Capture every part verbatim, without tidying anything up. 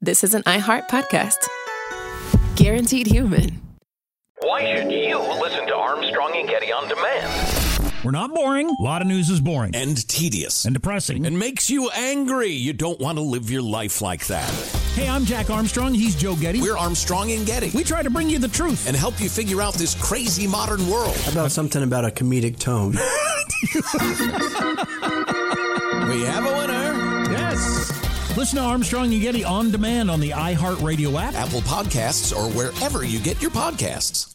this is an iHeart podcast. Guaranteed human. Why should you listen to Armstrong and Getty on demand? We're not boring. A lot of news is boring. And tedious. And depressing. And makes you angry. You don't want to live your life like that. Hey, I'm Jack Armstrong. He's Joe Getty. We're Armstrong and Getty. We try to bring you the truth. And help you figure out this crazy modern world. How about something about a comedic tone? We have a winner. Yes. Listen to Armstrong and Getty on demand on the iHeartRadio app, Apple Podcasts, or wherever you get your podcasts.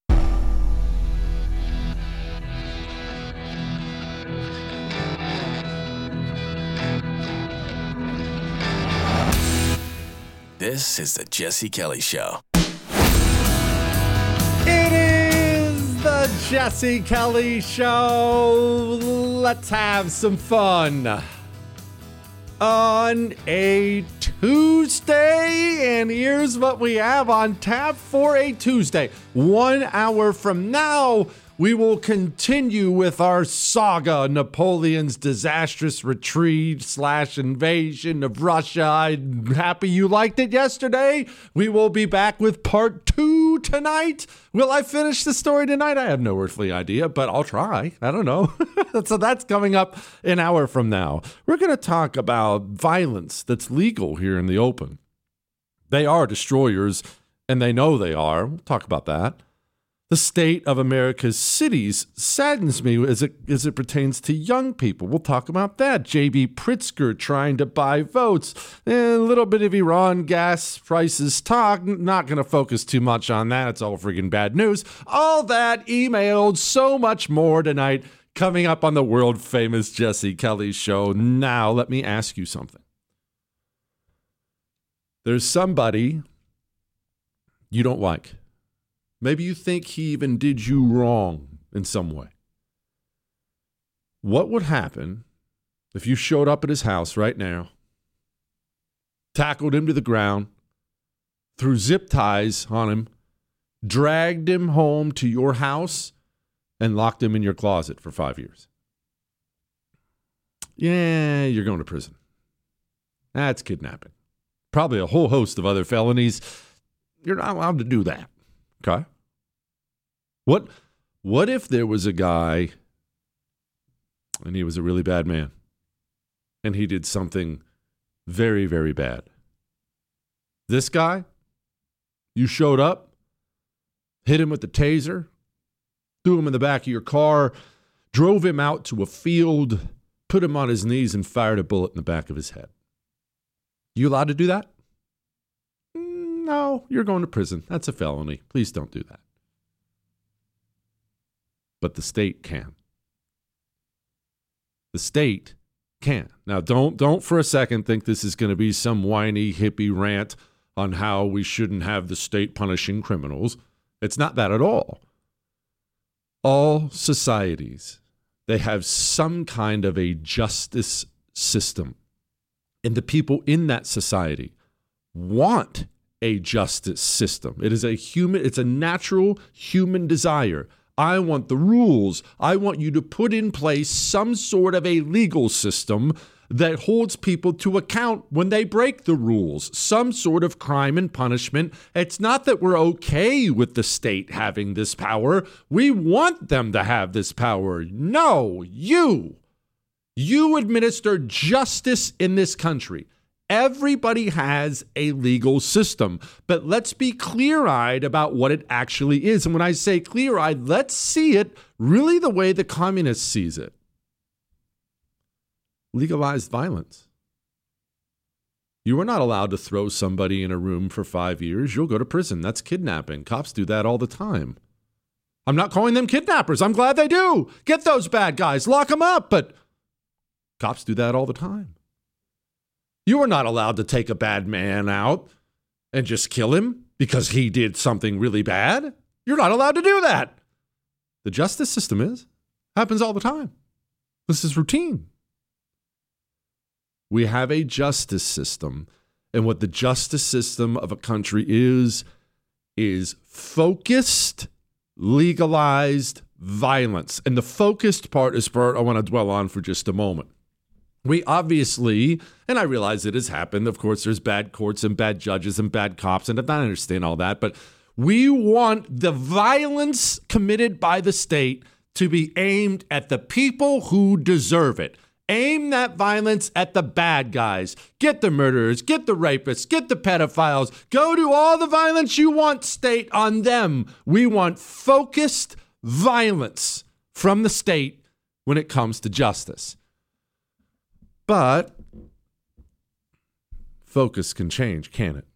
This is the Jesse Kelly Show. It is the Jesse Kelly Show. Let's have some fun. On a Tuesday, and here's what we have on tap for a Tuesday. One hour from now, we will continue with our saga, Napoleon's disastrous retreat slash invasion of Russia. I'm happy you liked it yesterday. We will be back with part two tonight. Will I finish the story tonight? I have no earthly idea, but I'll try. I don't know. So that's coming up an hour from now. We're going to talk about violence that's legal here in the open. They are destroyers, and they know they are. We'll talk about that. The state of America's cities saddens me as it as it pertains to young people. We'll talk about that. J B Pritzker trying to buy votes. And a little bit of Iran gas prices talk. Not going to focus too much on that. It's all friggin' bad news. All that emailed, so much more tonight coming up on the world-famous Jesse Kelly Show. Now, let me ask you something. There's somebody you don't like. Maybe you think he even did you wrong in some way. What would happen if you showed up at his house right now, tackled him to the ground, threw zip ties on him, dragged him home to your house, and locked him in your closet for five years? Yeah, you're going to prison. That's kidnapping. Probably a whole host of other felonies. You're not allowed to do that. Okay? What what if there was a guy and he was a really bad man and he did something very, very bad? This guy, you showed up, hit him with the taser, threw him in the back of your car, drove him out to a field, put him on his knees and fired a bullet in the back of his head. You allowed to do that? No, you're going to prison. That's a felony. Please don't do that. But the state can. The state can. Now, don't don't for a second think this is going to be some whiny hippie rant on how we shouldn't have the state punishing criminals. It's not that at all. All societies, they have some kind of a justice system. And the people in that society want a justice system. It is a human, it's a natural human desire. I want the rules. I want you to put in place some sort of a legal system that holds people to account when they break the rules, some sort of crime and punishment. It's not that we're okay with the state having this power. We want them to have this power. No, you, you administer justice in this country. Everybody has a legal system, but let's be clear-eyed about what it actually is. And when I say clear-eyed, let's see it really the way the communist sees it. Legalized violence. You are not allowed to throw somebody in a room for five years. You'll go to prison. That's kidnapping. Cops do that all the time. I'm not calling them kidnappers. I'm glad they do. Get those bad guys. Lock them up. But cops do that all the time. You are not allowed to take a bad man out and just kill him because he did something really bad. You're not allowed to do that. The justice system is. Happens all the time. This is routine. We have a justice system, and what the justice system of a country is, is focused, legalized violence. And the focused part is part I want to dwell on for just a moment. We obviously, and I realize it has happened, of course, there's bad courts and bad judges and bad cops, and I understand all that, but we want the violence committed by the state to be aimed at the people who deserve it. Aim that violence at the bad guys. Get the murderers, get the rapists, get the pedophiles. Go do all the violence you want, state, on them. We want focused violence from the state when it comes to justice. But focus can change, can't it?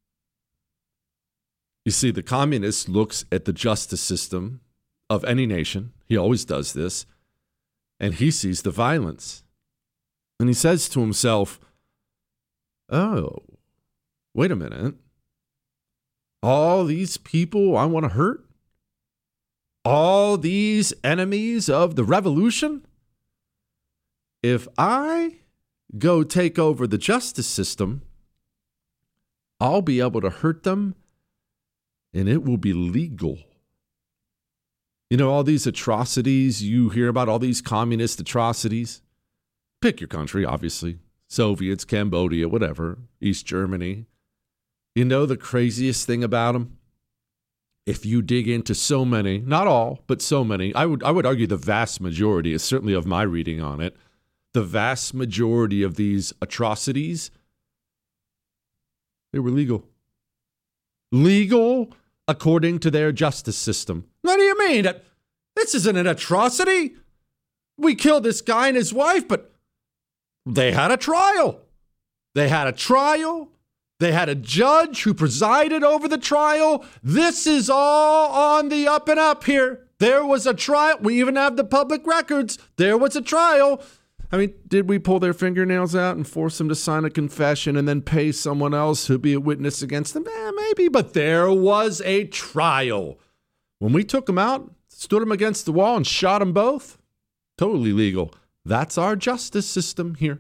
You see, the communist looks at the justice system of any nation. He always does this. And he sees the violence. And he says to himself, oh, wait a minute. All these people I want to hurt? All these enemies of the revolution? If I go take over the justice system, I'll be able to hurt them, and it will be legal. You know, all these atrocities you hear about, all these communist atrocities. Pick your country, obviously. Soviets, Cambodia, whatever. East Germany. You know the craziest thing about them? If you dig into so many, not all, but so many, I would I would argue the vast majority, is certainly of my reading on it, the vast majority of these atrocities, they were legal. Legal according to their justice system. What do you mean? This isn't an atrocity. We killed this guy and his wife, but they had a trial. They had a trial. They had a judge who presided over the trial. This is all on the up and up here. There was a trial. We even have the public records. There was a trial. I mean, did we pull their fingernails out and force them to sign a confession and then pay someone else who'd be a witness against them? Eh, maybe, but there was a trial. When we took them out, stood them against the wall and shot them both, totally legal. That's our justice system here.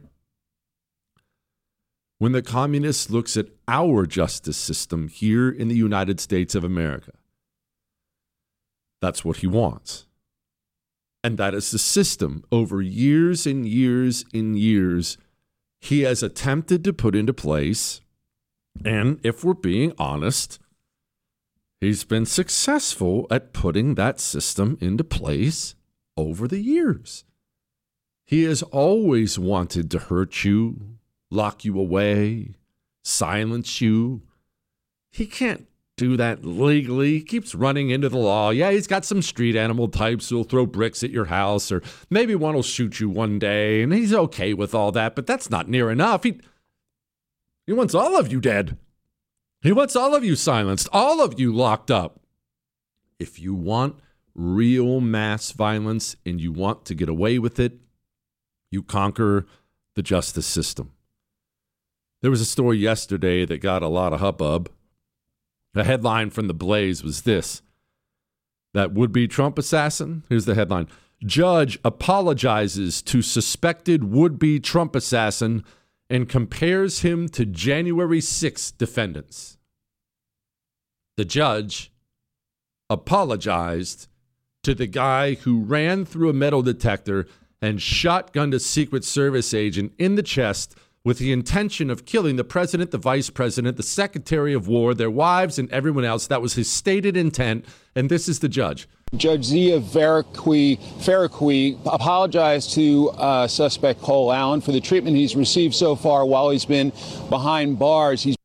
When the communist looks at our justice system here in the United States of America, that's what he wants. And that is the system over years and years and years he has attempted to put into place. And if we're being honest, he's been successful at putting that system into place over the years. He has always wanted to hurt you, lock you away, silence you. He can't do that legally. He keeps running into the law. Yeah, he's got some street animal types who'll throw bricks at your house, or maybe one will shoot you one day, and he's okay with all that, but that's not near enough. He, he wants all of you dead. He wants all of you silenced, all of you locked up. If you want real mass violence and you want to get away with it, you conquer the justice system. There was a story yesterday that got a lot of hubbub. The headline from The Blaze was this: that would-be Trump assassin, here's the headline, judge apologizes to suspected would-be Trump assassin and compares him to January sixth defendants. The judge apologized to the guy who ran through a metal detector and shotgunned a Secret Service agent in the chest with the intention of killing the president, the vice president, the secretary of war, their wives, and everyone else. That was his stated intent, and this is the judge. Judge Zia Faraqui, Faraqui apologized to uh, suspect Cole Allen for the treatment he's received so far while he's been behind bars. He's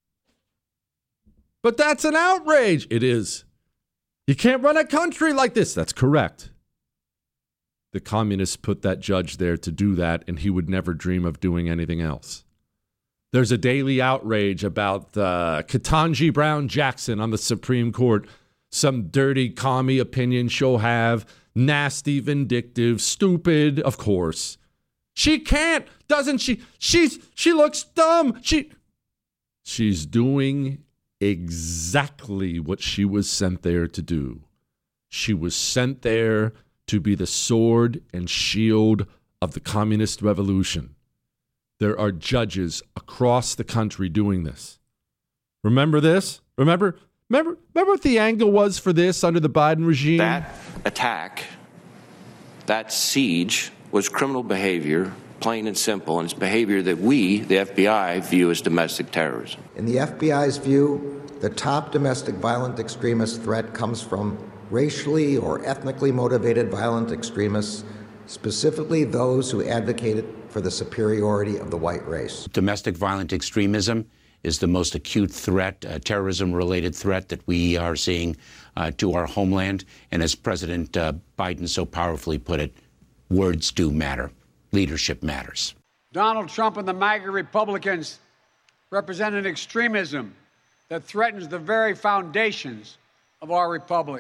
But that's an outrage. It is. You can't run a country like this. That's correct. The communists put that judge there to do that, and he would never dream of doing anything else. There's a daily outrage about uh, Ketanji Brown Jackson on the Supreme Court. Some dirty commie opinion she'll have. Nasty, vindictive, stupid, of course. She can't, doesn't she? She's she looks dumb. She She's doing exactly what she was sent there to do. She was sent there to be the sword and shield of the communist revolution. There are judges across the country doing this. Remember this? Remember, remember, remember what the angle was for this under the Biden regime? That attack, that siege, was criminal behavior plain and simple, and it's behavior that we, the F B I, view as domestic terrorism. In the F B I's view, the top domestic violent extremist threat comes from racially or ethnically motivated violent extremists, specifically those who advocated for the superiority of the white race. Domestic violent extremism is the most acute threat, uh, terrorism-related threat that we are seeing uh, to our homeland. And as President uh, Biden so powerfully put it, words do matter. Leadership matters. Donald Trump and the MAGA Republicans represent an extremism that threatens the very foundations of our republic.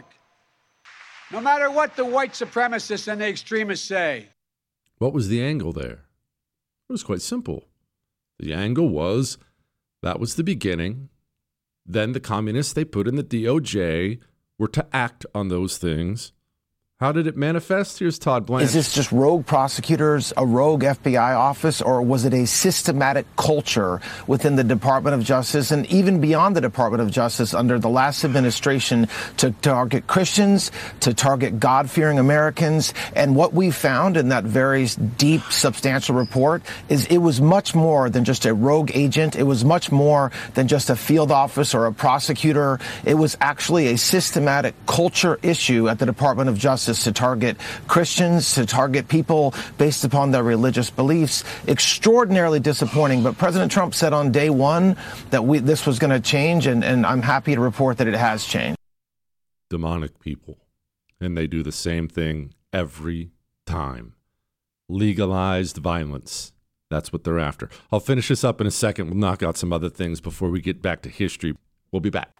No matter what the white supremacists and the extremists say. What was the angle there? It was quite simple. The angle was that was the beginning. Then the communists they put in the D O J were to act on those things. How did it manifest? Here's Todd Blanche. Is this just rogue prosecutors, a rogue F B I office, or was it a systematic culture within the Department of Justice and even beyond the Department of Justice under the last administration to target Christians, to target God-fearing Americans? And what we found in that very deep, substantial report is it was much more than just a rogue agent. It was much more than just a field office or a prosecutor. It was actually a systematic culture issue at the Department of Justice to target Christians, to target people based upon their religious beliefs. Extraordinarily disappointing. But President Trump said on day one that we, this was going to change, and, and I'm happy to report that it has changed. Demonic people. And they do the same thing every time. Legalized violence. That's what they're after. I'll finish this up in a second. We'll knock out some other things before we get back to history. We'll be back.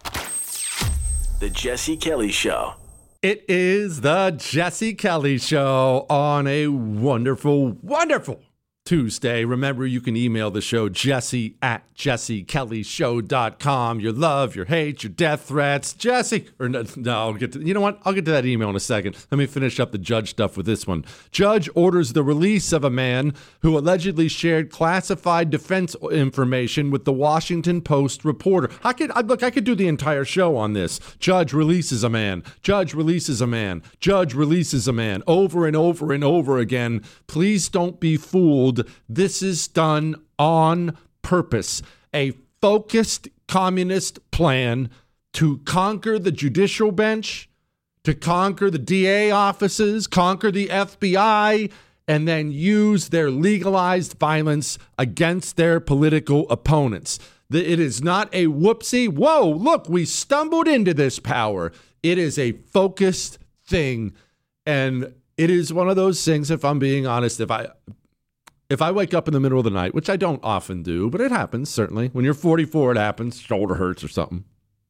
The Jesse Kelly Show. It is the Jesse Kelly Show on a wonderful, wonderful Tuesday. Remember, you can email the show, Jesse at jesse kelly show dot com. Your love, your hate, your death threats. Jesse, or no, no, I'll get to, you know what? I'll get to that email in a second. Let me finish up the judge stuff with this one. Judge orders the release of a man who allegedly shared classified defense information with the Washington Post reporter. I could, I, look, I could do the entire show on this. Judge releases a man. Judge releases a man. Judge releases a man. Over and over and over again. Please don't be fooled. This is done on purpose. A focused communist plan to conquer the judicial bench, to conquer the D A offices, conquer the F B I, and then use their legalized violence against their political opponents. It is not a whoopsie. Whoa, look, we stumbled into this power. It is a focused thing. And it is one of those things, if I'm being honest, if I... If I wake up in the middle of the night, which I don't often do, but it happens, certainly. When you're forty-four, it happens. Shoulder hurts or something.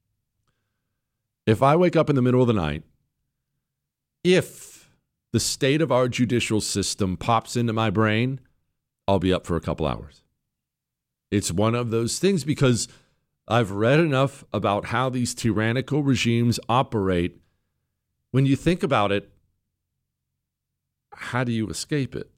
If I wake up in the middle of the night, if the state of our judicial system pops into my brain, I'll be up for a couple hours. It's one of those things because I've read enough about how these tyrannical regimes operate. When you think about it, how do you escape it?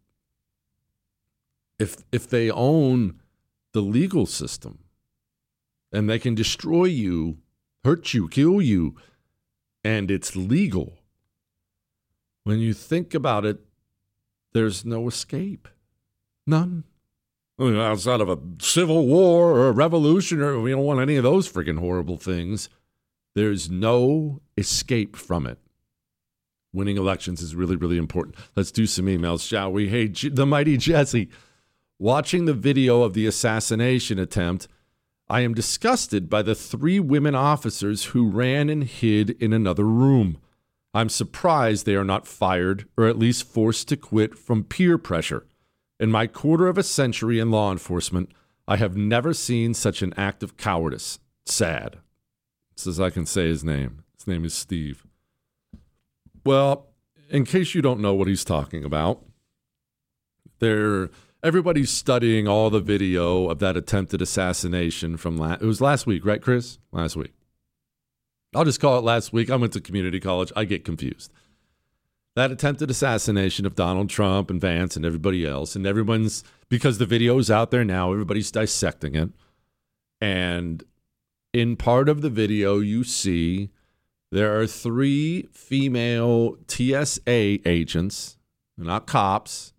If if they own the legal system and they can destroy you, hurt you, kill you, and it's legal, when you think about it, there's no escape. None. I mean, outside of a civil war or a revolution, or we don't want any of those freaking horrible things. There's no escape from it. Winning elections is really, really important. Let's do some emails, shall we? Hey, G- the mighty Jesse. Watching the video of the assassination attempt, I am disgusted by the three women officers who ran and hid in another room. I'm surprised they are not fired or at least forced to quit from peer pressure. In my quarter of a century in law enforcement, I have never seen such an act of cowardice. Sad. This is I can say his name. His name is Steve. Well, in case you don't know what he's talking about, there... Everybody's studying all the video of that attempted assassination from last, it was last week, right, Chris? Last week. I'll just call it last week. I went to community college. I get confused. That attempted assassination of Donald Trump and Vance and everybody else. And everyone's, because the video's out there now, everybody's dissecting it. And in part of the video, you see there are three female T S A agents, not cops,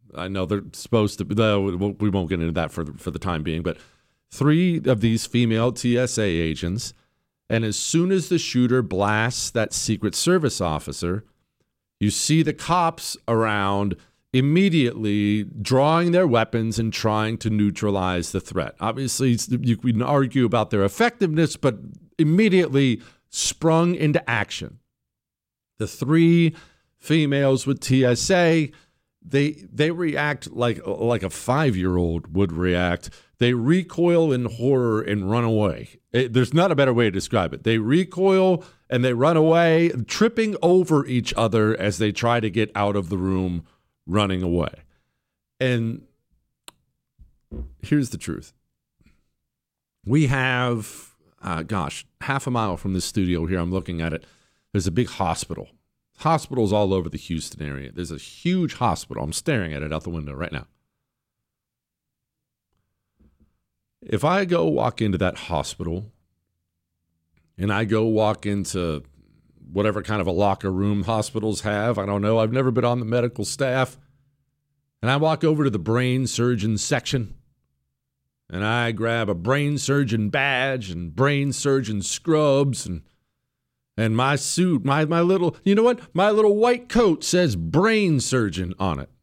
I know they're supposed to be, though we won't get into that for the, for the time being, but three of these female T S A agents, and as soon as the shooter blasts that Secret Service officer, you see the cops around immediately drawing their weapons and trying to neutralize the threat. Obviously, you can argue about their effectiveness, but immediately sprung into action. The three females with T S A, they they react like like a five-year-old would react. They recoil in horror and run away. It, there's not a better way to describe it. They recoil and they run away, tripping over each other as they try to get out of the room, running away. And here's the truth. We have, uh, gosh, half a mile from this studio here, I'm looking at it, there's a big hospital. Hospitals all over the Houston area. There's a huge hospital. I'm staring at it out the window right now. If I go walk into that hospital and I go walk into whatever kind of a locker room hospitals have, I don't know, I've never been on the medical staff, and I walk over to the brain surgeon section and I grab a brain surgeon badge and brain surgeon scrubs and and my suit, my my little, you know what? My little white coat says brain surgeon on it.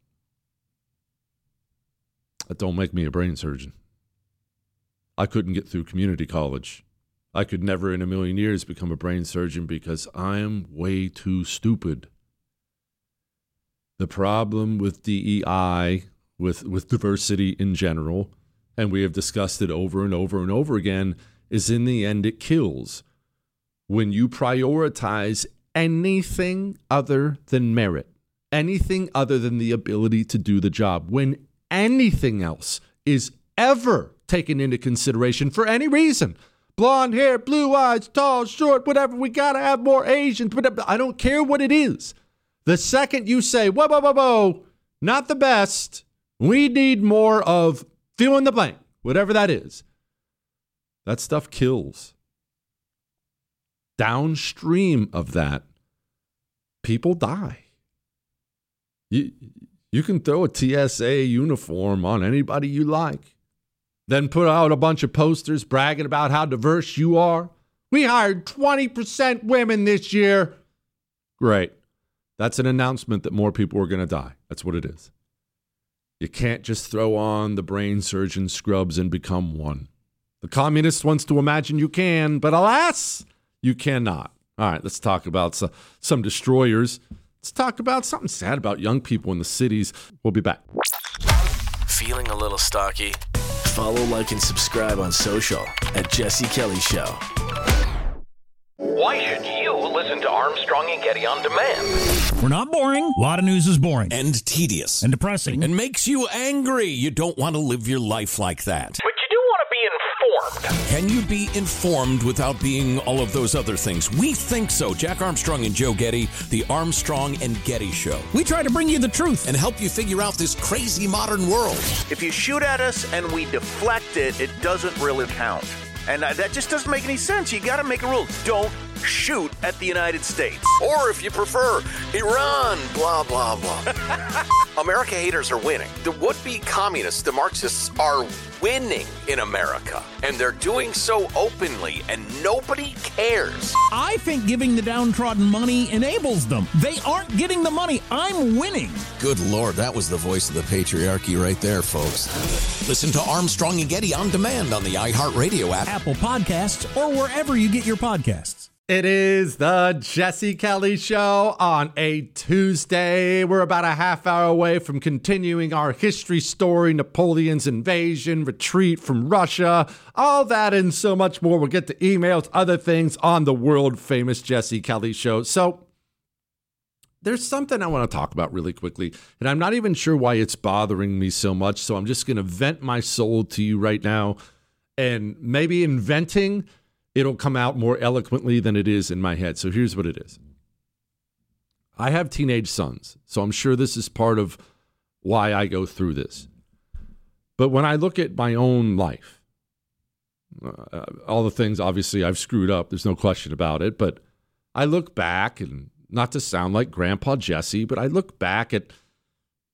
That don't make me a brain surgeon. I couldn't get through community college. I could never in a million years become a brain surgeon because I'm way too stupid. The problem with D E I, with, with diversity in general, and we have discussed it over and over and over again, is in the end it kills. When you prioritize anything other than merit, anything other than the ability to do the job, when anything else is ever taken into consideration for any reason, blonde hair, blue eyes, tall, short, whatever, we got to have more Asians, whatever, I don't care what it is. The second you say, whoa, whoa, whoa, whoa, not the best, we need more of fill in the blank, whatever that is, that stuff kills. Downstream of that, people die. You, you can throw a T S A uniform on anybody you like, then put out a bunch of posters bragging about how diverse you are. We hired twenty percent women this year. Great. That's an announcement that more people are going to die. That's what it is. You can't just throw on the brain surgeon scrubs and become one. The communist wants to imagine you can, but alas, you cannot. All right, let's talk about some, some destroyers. Let's talk about something sad about young people in the cities. We'll be back. Feeling a little stocky? Follow, like, and subscribe on social at Jesse Kelly Show. Why should you listen to Armstrong and Getty on demand? We're not boring. A lot of news is boring. And tedious. And depressing. And makes you angry. You don't want to live your life like that. But you do want to be informed. Can you be informed without being all of those other things? We think so. Jack Armstrong and Joe Getty, the Armstrong and Getty Show. We try to bring you the truth and help you figure out this crazy modern world. If you shoot at us and we deflect it, it doesn't really count. And uh, that just doesn't make any sense. You got to make a rule. Don't shoot at the United States. Or if you prefer, Iran, blah, blah, blah. America haters are winning. The would-be communists, the Marxists, are winning in America. And they're doing so openly, and nobody cares. I think giving the downtrodden money enables them. They aren't getting the money. I'm winning. Good Lord, that was the voice of the patriarchy right there, folks. Listen to Armstrong and Getty on demand on the iHeartRadio app, Apple Podcasts, or wherever you get your podcasts. It is the Jesse Kelly Show on a Tuesday. We're about a half hour away from continuing our history story, Napoleon's invasion, retreat from Russia, all that and so much more. We'll get to emails, other things on the world-famous Jesse Kelly Show. So there's something I want to talk about really quickly, and I'm not even sure why it's bothering me so much, so I'm just going to vent my soul to you right now, and maybe in venting, it'll come out more eloquently than it is in my head. So here's what it is. I have teenage sons, so I'm sure this is part of why I go through this. But when I look at my own life, uh, all the things obviously I've screwed up, there's no question about it, but I look back, and not to sound like Grandpa Jesse, but I look back at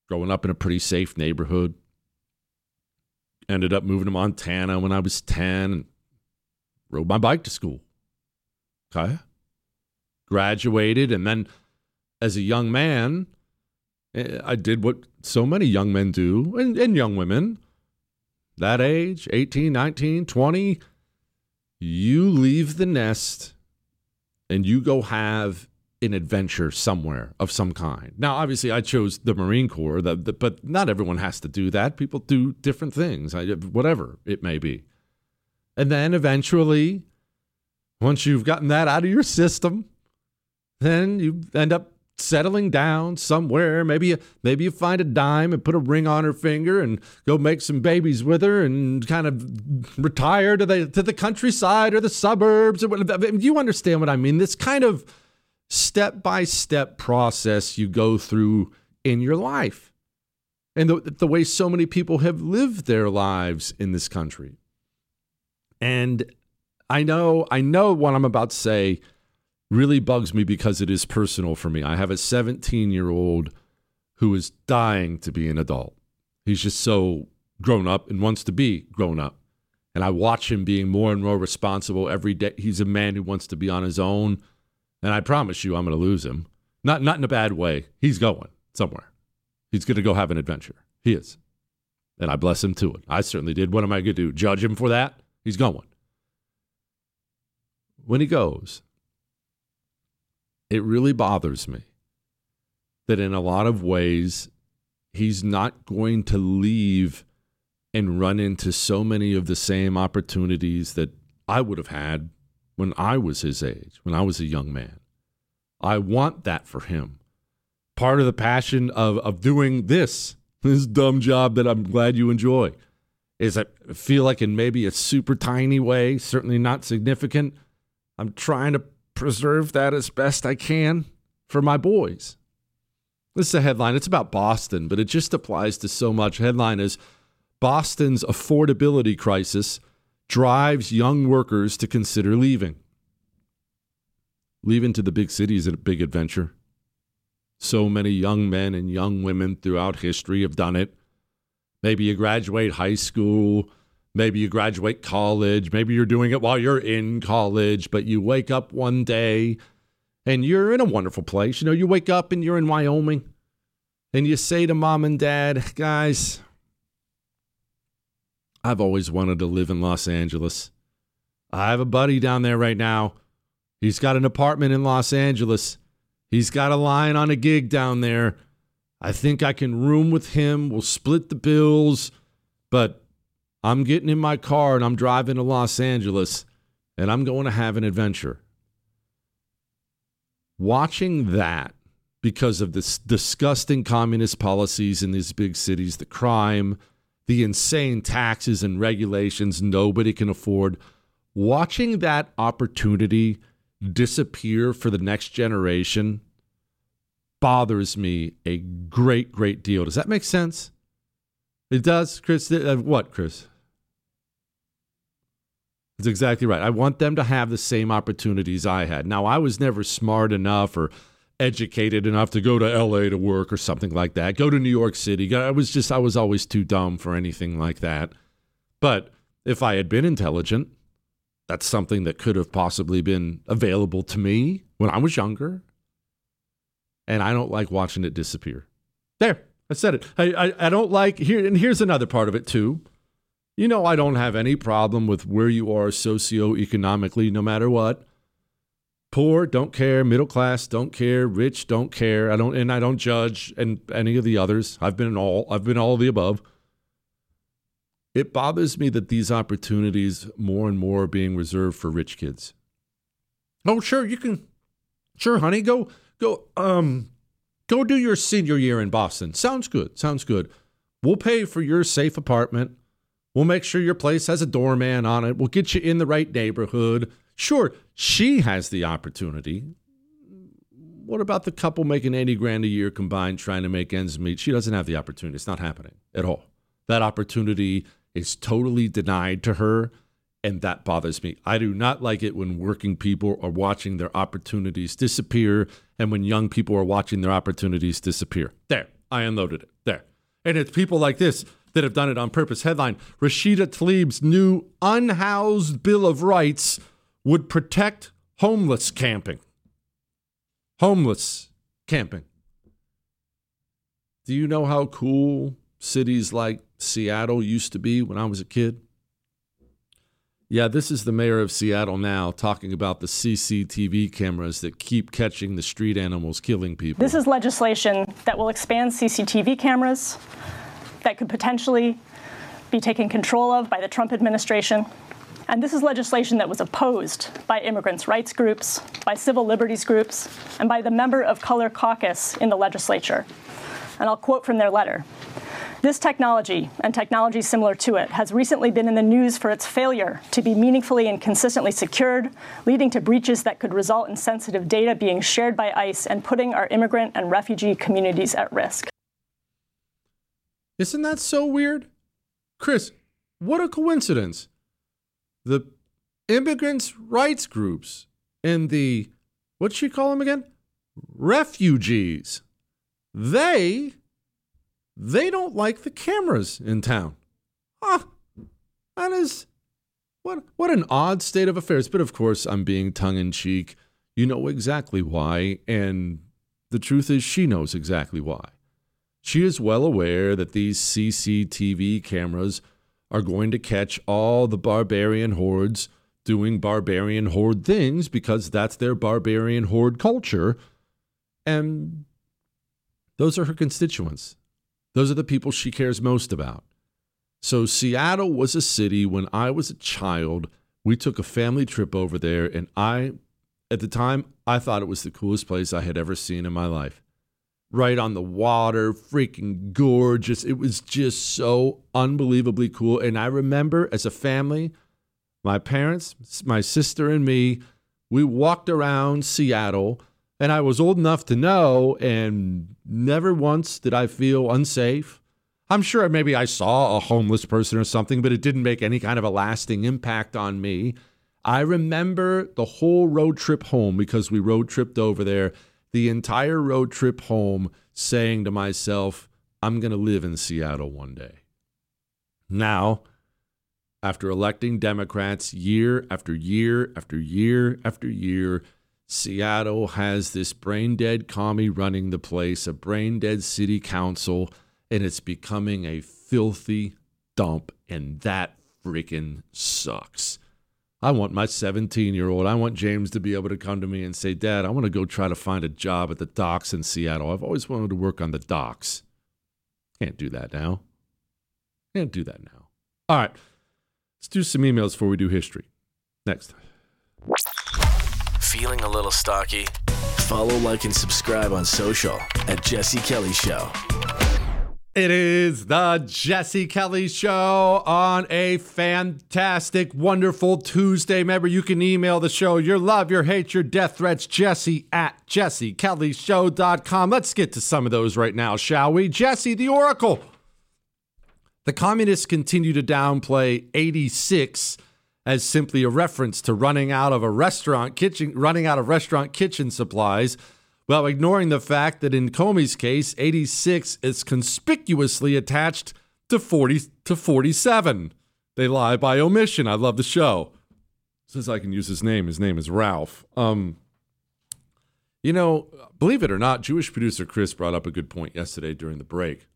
growing up in a pretty safe neighborhood. Ended up moving to Montana when I was ten and rode my bike to school. Okay. Graduated, and then as a young man, I did what so many young men do, and, and young women, that age, eighteen, nineteen, twenty, you leave the nest and you go have an adventure somewhere of some kind. Now, obviously, I chose the Marine Corps, the, the, but not everyone has to do that. People do different things, whatever it may be. And then eventually, once you've gotten that out of your system, then you end up settling down somewhere. Maybe you, maybe you find a dime and put a ring on her finger and go make some babies with her and kind of retire to the to the countryside or the suburbs. Or whatever. You understand what I mean? This kind of step-by-step process you go through in your life. And the, the way so many people have lived their lives in this country. And I know, I know what I'm about to say really bugs me because it is personal for me. I have a seventeen-year-old who is dying to be an adult. He's just so grown up and wants to be grown up. And I watch him being more and more responsible every day. He's a man who wants to be on his own. And I promise you I'm going to lose him. Not, not in a bad way. He's going somewhere. He's going to go have an adventure. He is. And I bless him to it. I certainly did. What am I going to do? Judge him for that? He's going. When he goes, it really bothers me that in a lot of ways, he's not going to leave and run into so many of the same opportunities that I would have had when I was his age, when I was a young man. I want that for him. Part of the passion of, of doing this, this dumb job that I'm glad you enjoy, is I feel like in maybe a super tiny way, certainly not significant, I'm trying to preserve that as best I can for my boys. This is a headline. It's about Boston, but it just applies to so much. Headline is, Boston's affordability crisis drives young workers to consider leaving. Leaving to the big city is a big adventure. So many young men and young women throughout history have done it. Maybe you graduate high school, maybe you graduate college, maybe you're doing it while you're in college, but you wake up one day and you're in a wonderful place. You know, you wake up and you're in Wyoming and you say to mom and dad, guys, I've always wanted to live in Los Angeles. I have a buddy down there right now. He's got an apartment in Los Angeles. He's got a line on a gig down there. I think I can room with him. We'll split the bills, but I'm getting in my car and I'm driving to Los Angeles and I'm going to have an adventure. Watching that, because of the disgusting communist policies in these big cities, the crime, the insane taxes and regulations nobody can afford, watching that opportunity disappear for the next generation bothers me a great, great deal. Does that make sense? It does, Chris. Uh, what, Chris? That's exactly right. I want them to have the same opportunities I had. Now, I was never smart enough or educated enough to go to L A to work or something like that. Go to New York City. I was just, I was always too dumb for anything like that. But if I had been intelligent, that's something that could have possibly been available to me when I was younger. And I don't like watching it disappear. There, I said it. I, I, I don't like, here, and here's another part of it too. You know, I don't have any problem with where you are socioeconomically, no matter what. Poor, don't care. Middle class, don't care. Rich, don't care. I don't, and I don't judge and any of the others. I've been in all. I've been all of the above. It bothers me that these opportunities more and more are being reserved for rich kids. Oh, sure, you can. Sure, honey, go, go, um, go do your senior year in Boston. Sounds good. Sounds good. We'll pay for your safe apartment. We'll make sure your place has a doorman on it. We'll get you in the right neighborhood. Sure, she has the opportunity. What about the couple making eighty grand a year combined trying to make ends meet? She doesn't have the opportunity. It's not happening at all. That opportunity is totally denied to her, and that bothers me. I do not like it when working people are watching their opportunities disappear and when young people are watching their opportunities disappear. There, I unloaded it. There. And it's people like this that have done it on purpose. Headline, Rashida Tlaib's new unhoused Bill of Rights would protect homeless camping. Homeless camping. Do you know how cool cities like Seattle used to be when I was a kid? Yeah, this is the mayor of Seattle now talking about the C C T V cameras that keep catching the street animals killing people. This is legislation that will expand C C T V cameras that could potentially be taken control of by the Trump administration. And this is legislation that was opposed by immigrants' rights groups, by civil liberties groups, and by the member of color caucus in the legislature. And I'll quote from their letter. This technology, and technology similar to it, has recently been in the news for its failure to be meaningfully and consistently secured, leading to breaches that could result in sensitive data being shared by ICE and putting our immigrant and refugee communities at risk. Isn't that so weird? Chris, what a coincidence. The immigrants' rights groups and the, what'd she call them again? Refugees. They... They don't like the cameras in town. Ah, that is, what what an odd state of affairs. But of course, I'm being tongue-in-cheek. You know exactly why, and the truth is she knows exactly why. She is well aware that these C C T V cameras are going to catch all the barbarian hordes doing barbarian horde things because that's their barbarian horde culture. And those are her constituents. Those are the people she cares most about. So Seattle was a city when I was a child. We took a family trip over there, and I, at the time, I thought it was the coolest place I had ever seen in my life. Right on the water, freaking gorgeous. It was just so unbelievably cool. And I remember as a family, my parents, my sister, and me, we walked around Seattle. And I was old enough to know, and never once did I feel unsafe. I'm sure maybe I saw a homeless person or something, but it didn't make any kind of a lasting impact on me. I remember the whole road trip home, because we road tripped over there, the entire road trip home saying to myself, I'm going to live in Seattle one day. Now, after electing Democrats year after year after year after year, Seattle has this brain-dead commie running the place, a brain-dead city council, and it's becoming a filthy dump, and that freaking sucks. I want my seventeen-year-old, I want James to be able to come to me and say, Dad, I want to go try to find a job at the docks in Seattle. I've always wanted to work on the docks. Can't do that now. Can't do that now. All right, let's do some emails before we do history. Next. Feeling a little stocky? Follow, like, and subscribe on social at Jesse Kelly Show. It is the Jesse Kelly Show on a fantastic, wonderful Tuesday. Remember, you can email the show your love, your hate, your death threats, Jesse at jesse kelly show dot com. Let's get to some of those right now, shall we? Jesse, the Oracle. The communists continue to downplay eighty-six as simply a reference to running out of a restaurant kitchen, running out of restaurant kitchen supplies, while ignoring the fact that in Comey's case, eighty-six is conspicuously attached to forty to forty-seven. They lie by omission. I love the show. Says I can use his name. His name is Ralph. Um, you know, believe it or not, Jewish producer Chris brought up a good point yesterday during the break.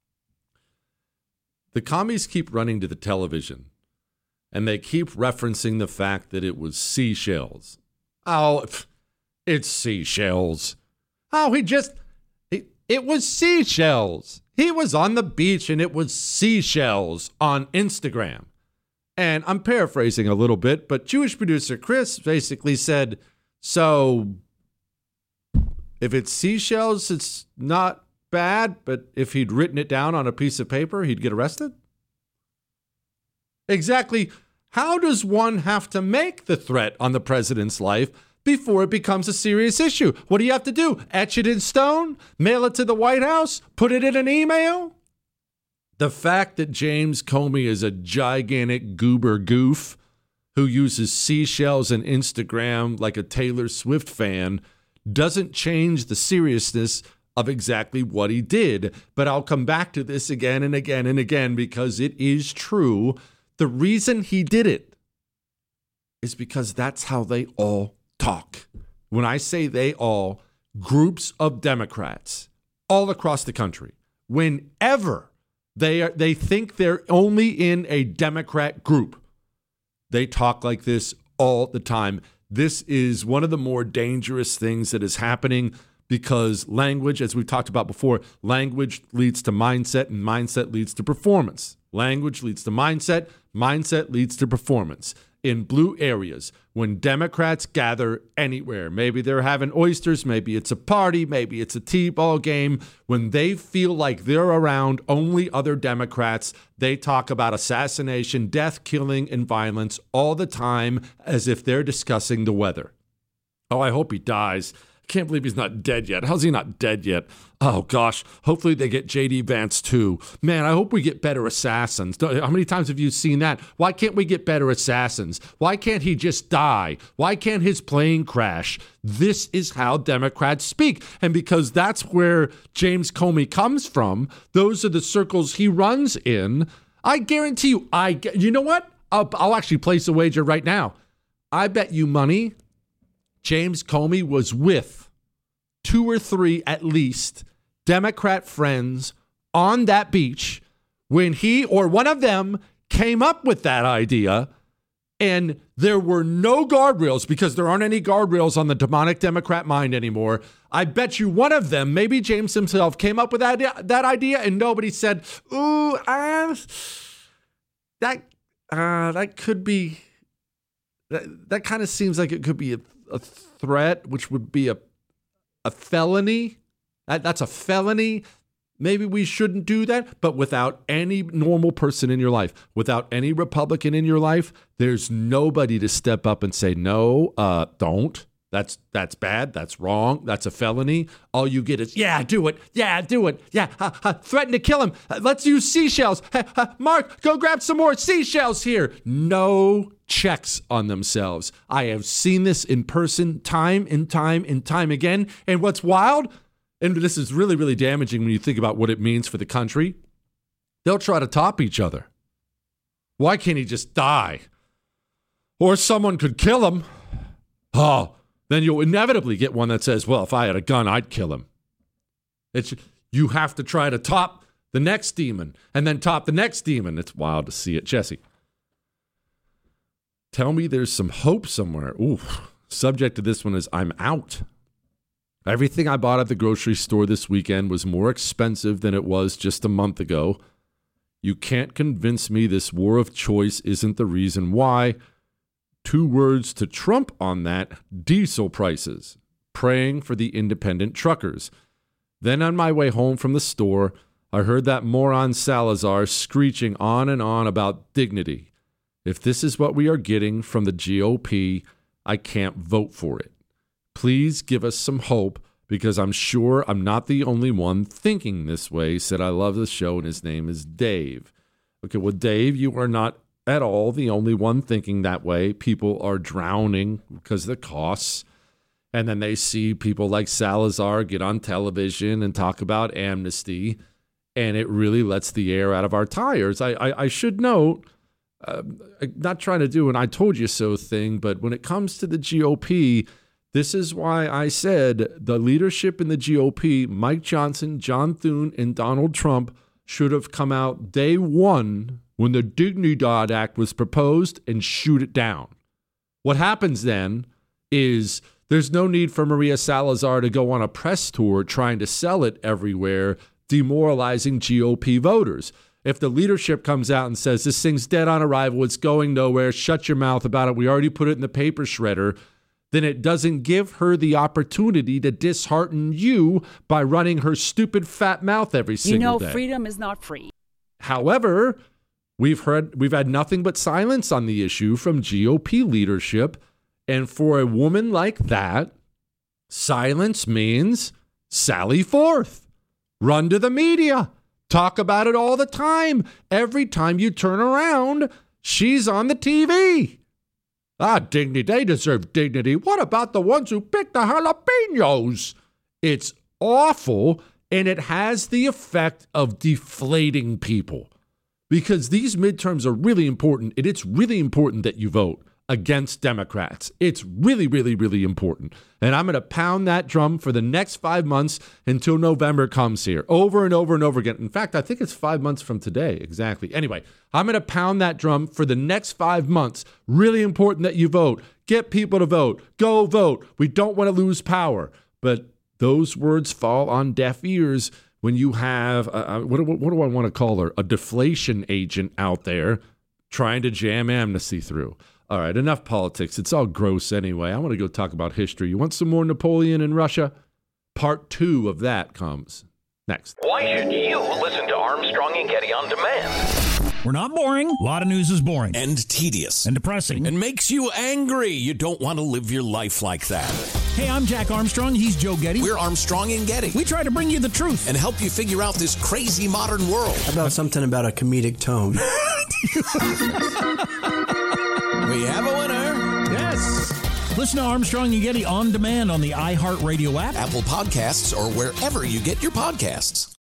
The commies keep running to the television, and they keep referencing the fact that it was seashells. Oh, it's seashells. Oh, he just, he, it was seashells. He was on the beach and it was seashells on Instagram. And I'm paraphrasing a little bit, but Jewish producer Chris basically said, so if it's seashells, it's not bad, but if he'd written it down on a piece of paper, he'd get arrested? Exactly. How does one have to make the threat on the president's life before it becomes a serious issue? What do you have to do? Etch it in stone? Mail it to the White House? Put it in an email? The fact that James Comey is a gigantic goober goof who uses seashells and Instagram like a Taylor Swift fan doesn't change the seriousness of exactly what he did. But I'll come back to this again and again and again because it is true. The reason he did it is because that's how they all talk. When I say they all, groups of Democrats all across the country, whenever they are, they think they're only in a Democrat group, they talk like this all the time. This is one of the more dangerous things that is happening because language, as we've talked about before, language leads to mindset and mindset leads to performance. Language leads to mindset, mindset leads to performance. In blue areas, when Democrats gather anywhere, maybe they're having oysters, maybe it's a party, maybe it's a T-ball game, when they feel like they're around only other Democrats, they talk about assassination, death, killing, and violence all the time as if they're discussing the weather. Oh, I hope he dies. Can't believe he's not dead yet. How's he not dead yet? Oh, gosh. Hopefully they get J D Vance, too. Man, I hope we get better assassins. How many times have you seen that? Why can't we get better assassins? Why can't he just die? Why can't his plane crash? This is how Democrats speak. And because that's where James Comey comes from, those are the circles he runs in. I guarantee you, I, you know what? I'll, I'll actually place a wager right now. I bet you money James Comey was with two or three, at least, Democrat friends on that beach when he or one of them came up with that idea, and there were no guardrails because there aren't any guardrails on the demonic Democrat mind anymore. I bet you one of them, maybe James himself, came up with that, that idea, and nobody said, ooh, uh, that, uh, that could be, that, that kind of seems like it could be a a threat, which would be a a felony. That, that's a felony. Maybe we shouldn't do that. But without any normal person in your life, without any Republican in your life, there's nobody to step up and say, no, uh, don't. That's that's bad. That's wrong. That's a felony. All you get is, yeah, do it. Yeah, do it. Yeah, uh, uh, threaten to kill him. Uh, let's use seashells. Uh, uh, Mark, go grab some more seashells here. No checks on themselves. I have seen this in person time and time and time again. And what's wild, and this is really, really damaging when you think about what it means for the country, they'll try to top each other. Why can't he just die? Or someone could kill him. Oh, then you'll inevitably get one that says, well, if I had a gun, I'd kill him. It's, you have to try to top the next demon and then top the next demon. It's wild to see it. Jesse, tell me there's some hope somewhere. Ooh, subject to this one is I'm out. Everything I bought at the grocery store this weekend was more expensive than it was just a month ago. You can't convince me this war of choice isn't the reason why. Two words to Trump on that, diesel prices. Praying for the independent truckers. Then on my way home from the store, I heard that moron Salazar screeching on and on about dignity. If this is what we are getting from the G O P, I can't vote for it. Please give us some hope because I'm sure I'm not the only one thinking this way. Said I love the show and his name is Dave. Okay, well, Dave, you are not at all the only one thinking that way. People are drowning because of the costs. And then they see people like Salazar get on television and talk about amnesty. And it really lets the air out of our tires. I, I, I should note, uh, not trying to do an I told you so thing, but when it comes to the G O P, this is why I said the leadership in the G O P, Mike Johnson, John Thune, and Donald Trump should have come out day one when the Dignidad Act was proposed and shoot it down. What happens then is there's no need for Maria Salazar to go on a press tour trying to sell it everywhere, demoralizing G O P voters. If the leadership comes out and says, this thing's dead on arrival, it's going nowhere, shut your mouth about it, we already put it in the paper shredder, then it doesn't give her the opportunity to dishearten you by running her stupid fat mouth every single day. You know, day. Freedom is not free. However, We've heard we've had nothing but silence on the issue from G O P leadership. And for a woman like that, silence means sally forth, run to the media, talk about it all the time. Every time you turn around, she's on the T V. Ah, dignity, they deserve dignity. What about the ones who picked the jalapenos? It's awful, and it has the effect of deflating people because these midterms are really important, and it's really important that you vote against Democrats. It's really, really, really important. And I'm going to pound that drum for the next five months until November comes here, over and over and over again. In fact, I think it's five months from today, exactly. Anyway, I'm going to pound that drum for the next five months. Really important that you vote. Get people to vote. Go vote. We don't want to lose power. But those words fall on deaf ears when you have, uh, what, what, what do I want to call her? A deflation agent out there trying to jam amnesty through. All right, enough politics. It's all gross anyway. I want to go talk about history. You want some more Napoleon in Russia? Part two of that comes next. Why should you listen to Armstrong and Getty on demand? We're not boring. A lot of news is boring. And tedious. And depressing. And makes you angry. You don't want to live your life like that. Hey, I'm Jack Armstrong. He's Joe Getty. We're Armstrong and Getty. We try to bring you the truth. And help you figure out this crazy modern world. How about something about a comedic tone? We have a winner. Yes. Listen to Armstrong and Getty on demand on the iHeartRadio app, Apple Podcasts, or wherever you get your podcasts.